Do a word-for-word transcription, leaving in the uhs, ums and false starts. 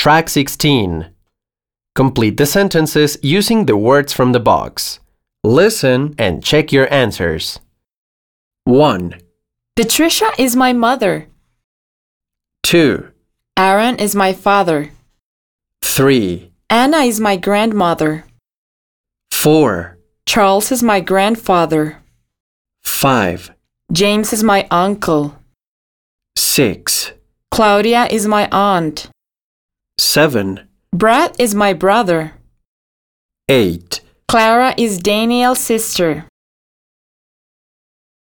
Track sixteen. Complete the sentences using the words from the box. Listen and check your answers. one. Patricia is my mother. two. Aaron is my father. three. Anna is my grandmother. four. Charles is my grandfather. five. James is my uncle. six. Claudia is my aunt. seven. Brad is my brother. eight. Clara is Daniel's sister.